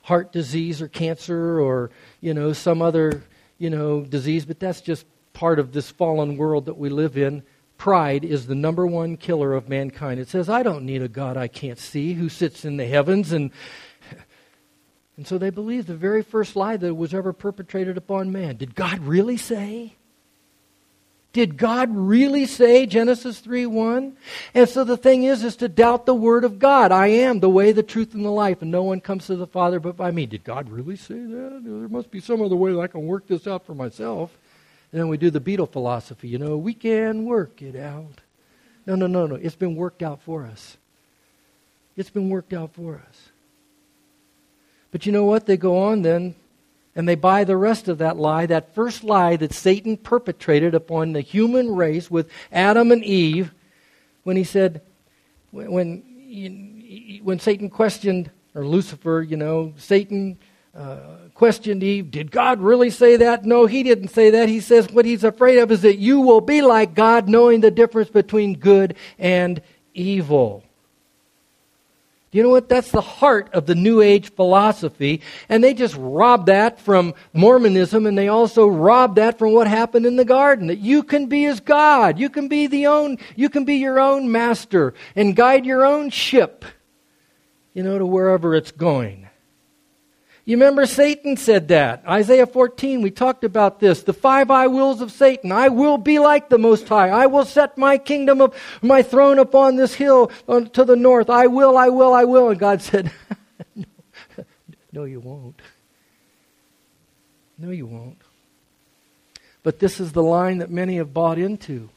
heart disease or cancer or, some other, disease, but that's just part of this fallen world that we live in. Pride is the number one killer of mankind. It says, I don't need a God I can't see who sits in the heavens. And so they believe the very first lie that was ever perpetrated upon man. Did God really say? Did God really say, Genesis 3:1? And so the thing is to doubt the Word of God. I am the way, the truth, and the life, and no one comes to the Father but by me. Did God really say that? There must be some other way that I can work this out for myself. And then we do the Beetle philosophy. We can work it out. No. It's been worked out for us. It's been worked out for us. But you know what? They go on then, and they buy the rest of that lie, that first lie that Satan perpetrated upon the human race with Adam and Eve, when he said, when Satan questioned, or Lucifer, Satan questioned Eve, did God really say that? No, he didn't say that. He says what he's afraid of is that you will be like God, knowing the difference between good and evil. Do you know what? That's the heart of the New Age philosophy. And they just rob that from Mormonism, and they also rob that from what happened in the garden. That you can be as God. You can be your own master and guide your own ship, to wherever it's going. You remember Satan said that. Isaiah 14, we talked about this. The 5 I wills of Satan. I will be like the Most High. I will set my kingdom of my throne upon this hill to the north. I will. And God said, no, you won't. No, you won't. But this is the line that many have bought into.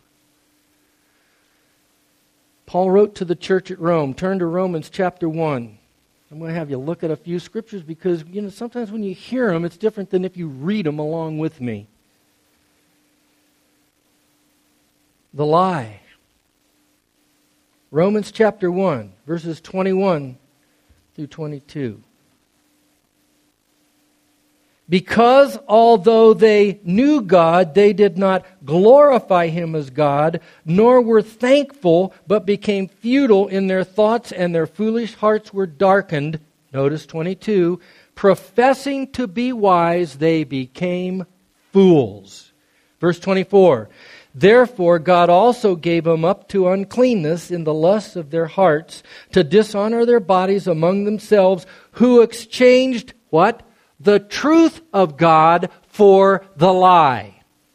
Paul wrote to the church at Rome. Turn to Romans chapter 1. I'm going to have you look at a few scriptures because, sometimes when you hear them, it's different than if you read them along with me. The lie. Romans chapter 1, verses 21 through 22. Because although they knew God, they did not glorify Him as God, nor were thankful, but became futile in their thoughts, and their foolish hearts were darkened. Notice 22. Professing to be wise, they became fools. Verse 24. Therefore God also gave them up to uncleanness in the lusts of their hearts, to dishonor their bodies among themselves, who exchanged what? The truth of God for the lie.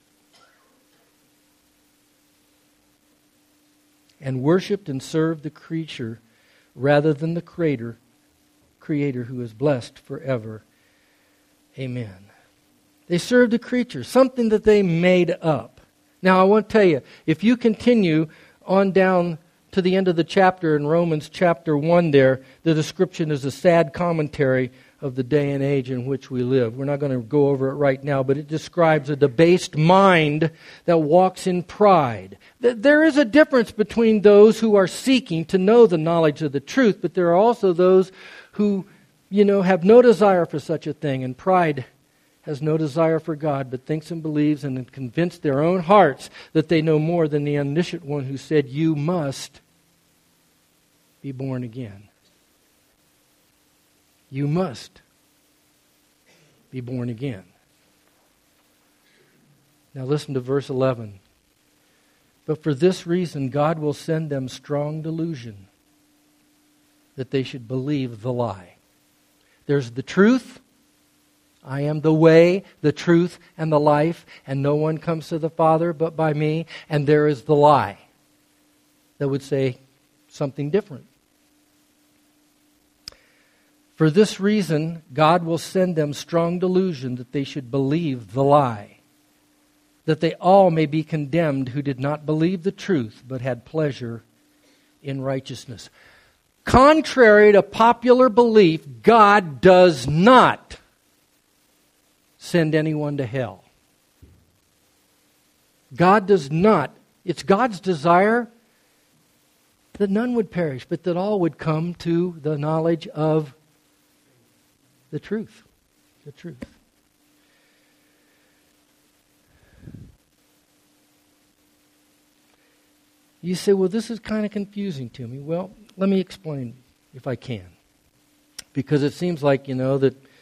And worshipped and served the creature rather than the Creator who is blessed forever. Amen. They served the creature, something that they made up. Now I want to tell you, if you continue on down to the end of the chapter in Romans chapter 1 there, the description is a sad commentary of the day and age in which we live. We're not going to go over it right now, but it describes a debased mind that walks in pride. There is a difference between those who are seeking to know the knowledge of the truth, but there are also those who, have no desire for such a thing, and pride has no desire for God, but thinks and believes and is convinced their own hearts that they know more than the omniscient one who said, you must be born again. You must be born again. Now listen to verse 11. But for this reason God will send them strong delusion, that they should believe the lie. There's the truth. I am the way, the truth, and the life, and no one comes to the Father but by me. And there is the lie that would say something different. For this reason, God will send them strong delusion that they should believe the lie, that they all may be condemned who did not believe the truth, but had pleasure in righteousness. Contrary to popular belief, God does not send anyone to hell. God does not. It's God's desire that none would perish, but that all would come to the knowledge of the truth. The truth. You say, well, this is kind of confusing to me. Well, let me explain if I can. Because it seems like, that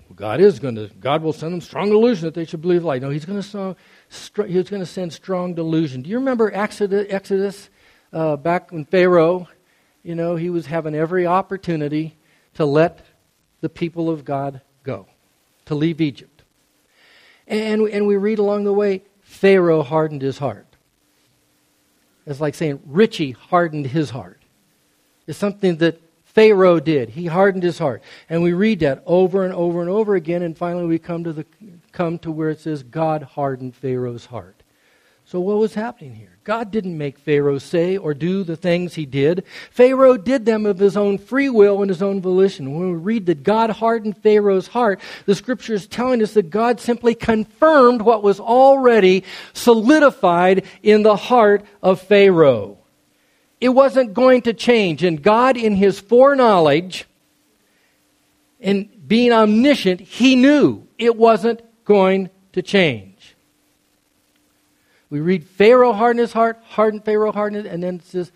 God will send them strong delusion that they should believe light. No, He's going to send strong delusion. Do you remember Exodus back when Pharaoh, he was having every opportunity to let the people of God go, to leave Egypt. And we read along the way, Pharaoh hardened his heart. It's like saying Richie hardened his heart. It's something that Pharaoh did. He hardened his heart. And we read that over and over and over again, and finally we come to where it says God hardened Pharaoh's heart. So what was happening here? God didn't make Pharaoh say or do the things he did. Pharaoh did them of his own free will and his own volition. When we read that God hardened Pharaoh's heart, the Scripture is telling us that God simply confirmed what was already solidified in the heart of Pharaoh. It wasn't going to change. And God, in His foreknowledge and being omniscient, He knew it wasn't going to change. We read Pharaoh hardened his heart, Pharaoh hardened it, and then it says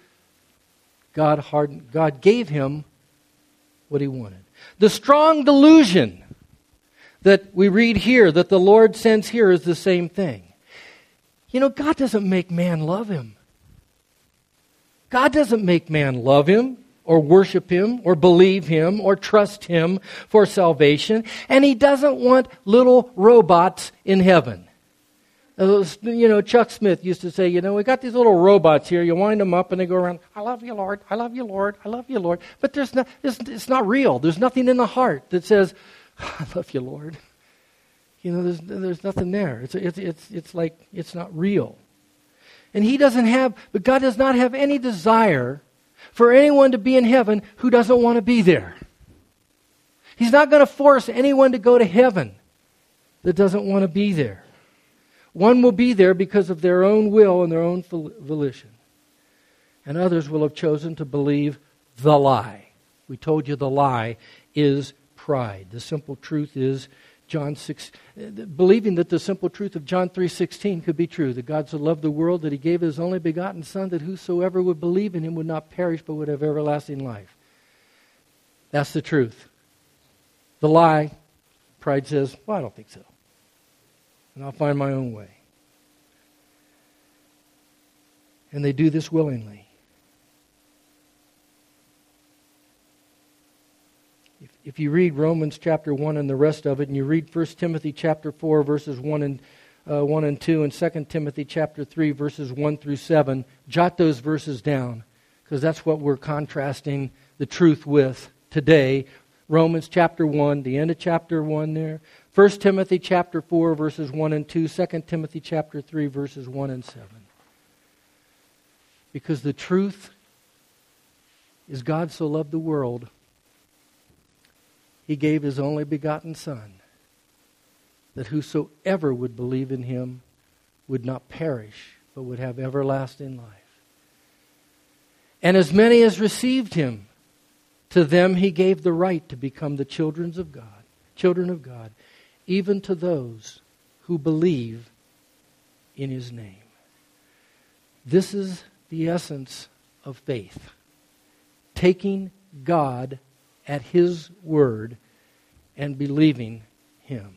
God gave him what he wanted. The strong delusion that we read here, that the Lord sends here, is the same thing. God doesn't make man love Him. God doesn't make man love Him or worship Him or believe Him or trust Him for salvation. And He doesn't want little robots in heaven. Chuck Smith used to say, we got these little robots here. You wind them up and they go around, I love you, Lord. I love you, Lord. I love you, Lord. But it's not real. There's nothing in the heart that says, I love you, Lord. There's nothing there. It's like it's not real. And but God does not have any desire for anyone to be in heaven who doesn't want to be there. He's not going to force anyone to go to heaven that doesn't want to be there. One will be there because of their own will and their own volition. And others will have chosen to believe the lie. We told you the lie is pride. The simple truth is believing that the simple truth of John 3:16 could be true, that God so loved the world that He gave His only begotten Son, that whosoever would believe in Him would not perish but would have everlasting life. That's the truth. The lie, pride says, well, I don't think so. And I'll find my own way. And they do this willingly. If you read Romans chapter 1 and the rest of it, and you read 1 Timothy chapter 4, verses 1 and 2, and 2 Timothy chapter 3, verses 1 through 7, jot those verses down, because that's what we're contrasting the truth with today. Romans chapter 1, the end of chapter 1 there. 1 Timothy chapter 4, verses 1 and 2. 2 Timothy chapter 3, verses 1 and 7. Because the truth is God so loved the world, He gave His only begotten Son, that whosoever would believe in Him would not perish, but would have everlasting life. And as many as received Him, to them He gave the right to become the children of God, even to those who believe in His name. This is the essence of faith. Taking God at His word and believing Him.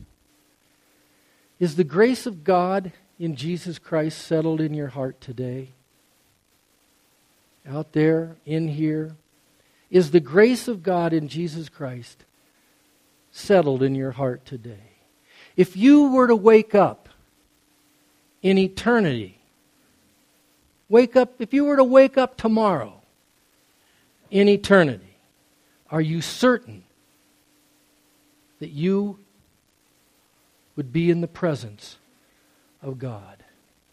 Is the grace of God in Jesus Christ settled in your heart today? Out there, in here? Is the grace of God in Jesus Christ settled in your heart today? If you were to wake up in eternity, if you were to wake up tomorrow in eternity, are you certain that you would be in the presence of God?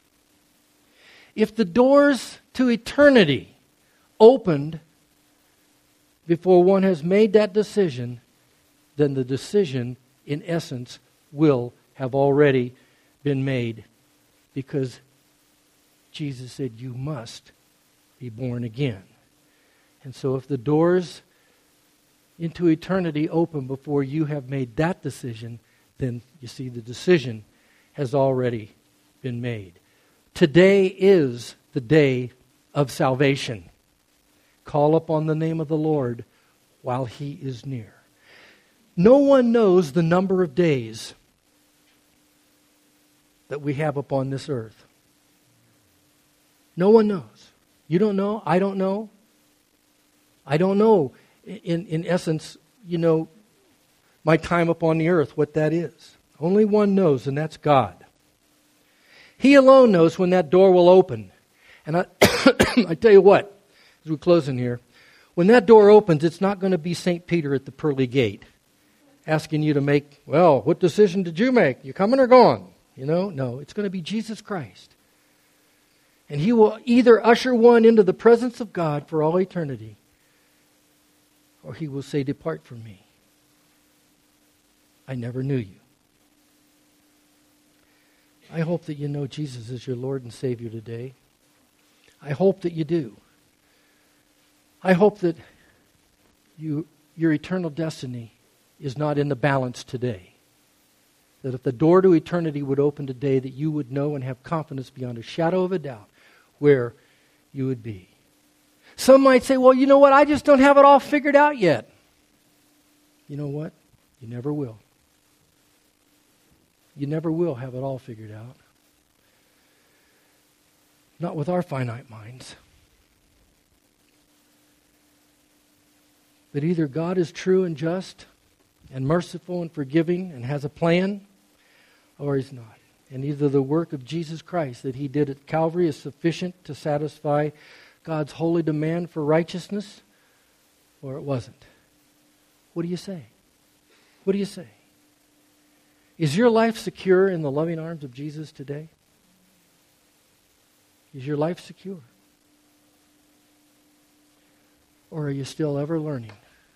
If the doors to eternity opened before one has made that decision, then the decision, in essence, will have already been made, because Jesus said, you must be born again. And so if the doors into eternity open before you have made that decision, then you see the decision has already been made. Today is the day of salvation. Call upon the name of the Lord while He is near. No one knows the number of days that we have upon this earth. No one knows. You don't know. I don't know. I don't know, in essence, my time upon the earth, what that is. Only one knows, and that's God. He alone knows when that door will open. And I tell you what, as we close in here, when that door opens, it's not going to be St. Peter at the pearly gate asking you to make, well, what decision did you make? You coming or going? No, it's going to be Jesus Christ. And He will either usher one into the presence of God for all eternity, or He will say, depart from me. I never knew you. I hope that you know Jesus as your Lord and Savior today. I hope that you do. I hope that your eternal destiny is not in the balance today. That if the door to eternity would open today, that you would know and have confidence beyond a shadow of a doubt where you would be. Some might say, well, you know what? I just don't have it all figured out yet. You know what? You never will. You never will have it all figured out. Not with our finite minds. But either God is true and just and merciful and forgiving and has a plan, or He's not. And either the work of Jesus Christ that He did at Calvary is sufficient to satisfy God's holy demand for righteousness, or it wasn't. What do you say? What do you say? Is your life secure in the loving arms of Jesus today? Is your life secure? Or are you still ever learning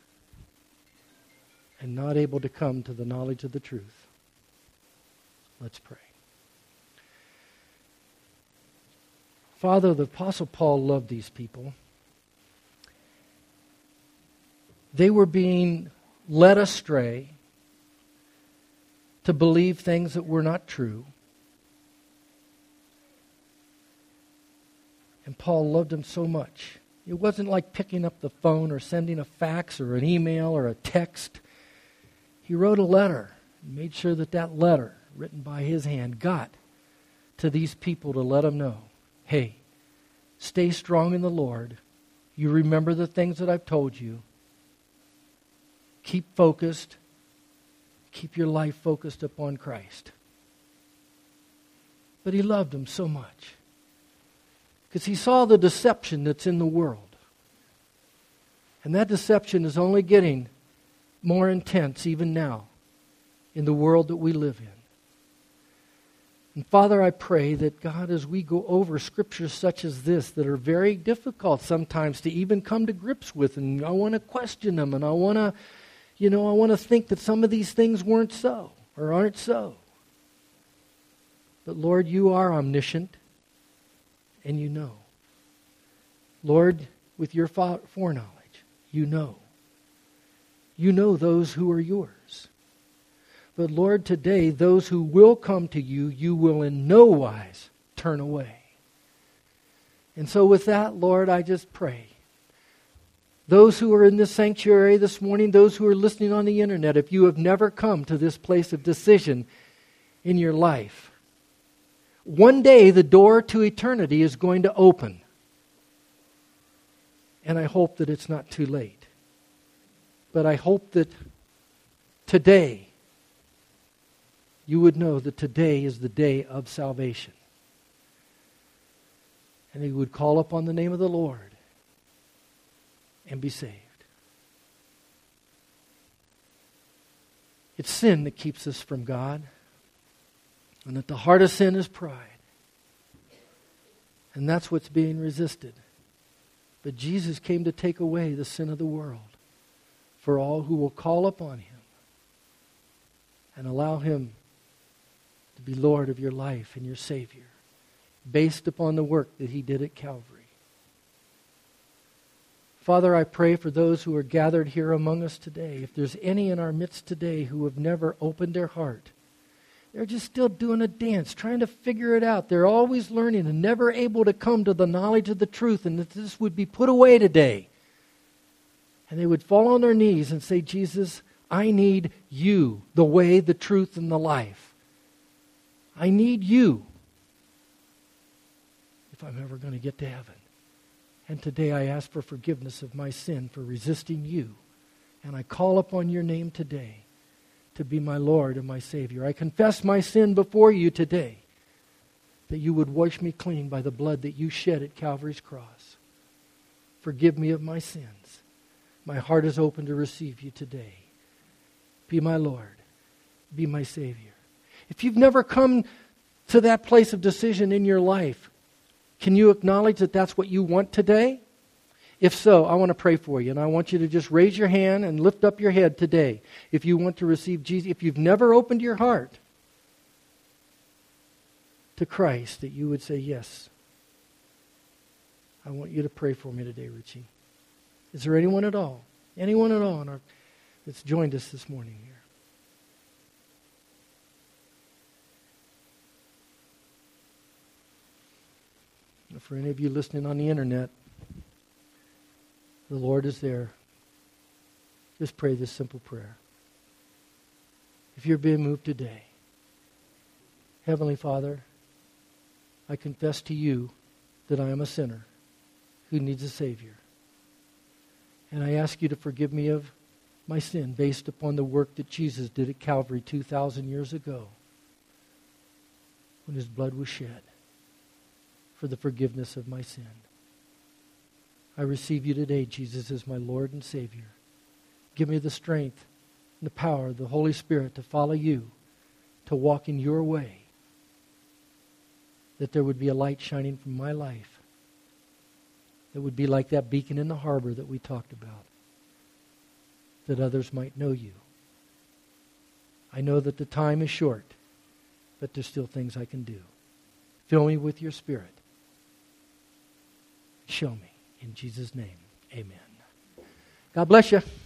and not able to come to the knowledge of the truth? Let's pray. Father, the Apostle Paul loved these people. They were being led astray to believe things that were not true. And Paul loved them so much. It wasn't like picking up the phone or sending a fax or an email or a text. He wrote a letter and made sure that that letter, written by his hand, got to these people to let them know, hey, stay strong in the Lord. You remember the things that I've told you. Keep focused. Keep your life focused upon Christ. But he loved them so much because he saw the deception that's in the world. And that deception is only getting more intense even now in the world that we live in. And Father, I pray that God, as we go over scriptures such as this that are very difficult sometimes to even come to grips with, and I want to question them, and I want to think that some of these things weren't so or aren't so. But Lord, you are omniscient and you know. Lord, with your foreknowledge, you know. You know those who are yours. But Lord, today, those who will come to you, you will in no wise turn away. And so with that, Lord, I just pray. Those who are in this sanctuary this morning, those who are listening on the internet, if you have never come to this place of decision in your life, one day the door to eternity is going to open. And I hope that it's not too late. But I hope that today you would know that today is the day of salvation. And you would call upon the name of the Lord and be saved. It's sin that keeps us from God. And at the heart of sin is pride. And that's what's being resisted. But Jesus came to take away the sin of the world for all who will call upon Him and allow Him to be Lord of your life and your Savior, based upon the work that He did at Calvary. Father, I pray for those who are gathered here among us today. If there's any in our midst today who have never opened their heart, they're just still doing a dance, trying to figure it out. They're always learning and never able to come to the knowledge of the truth, and that this would be put away today. And they would fall on their knees and say, Jesus, I need you, the way, the truth, and the life. I need you if I'm ever going to get to heaven. And today I ask for forgiveness of my sin for resisting you. And I call upon your name today to be my Lord and my Savior. I confess my sin before you today, that you would wash me clean by the blood that you shed at Calvary's cross. Forgive me of my sins. My heart is open to receive you today. Be my Lord. Be my Savior. If you've never come to that place of decision in your life, can you acknowledge that that's what you want today? If so, I want to pray for you, and I want you to just raise your hand and lift up your head today if you want to receive Jesus. If you've never opened your heart to Christ, that you would say, yes, I want you to pray for me today, Richie. Is there anyone at all that's joined us this morning here? For any of you listening on the internet, the Lord is there. Just pray this simple prayer. If you're being moved today, Heavenly Father, I confess to you that I am a sinner who needs a Savior. And I ask you to forgive me of my sin based upon the work that Jesus did at Calvary 2,000 years ago when His blood was shed for the forgiveness of my sin. I receive you today, Jesus, as my Lord and Savior. Give me the strength and the power of the Holy Spirit to follow you, to walk in your way, that there would be a light shining from my life that would be like that beacon in the harbor that we talked about, that others might know you. I know that the time is short, but there's still things I can do. Fill me with your Spirit. Show me. In Jesus' name, amen. God bless you.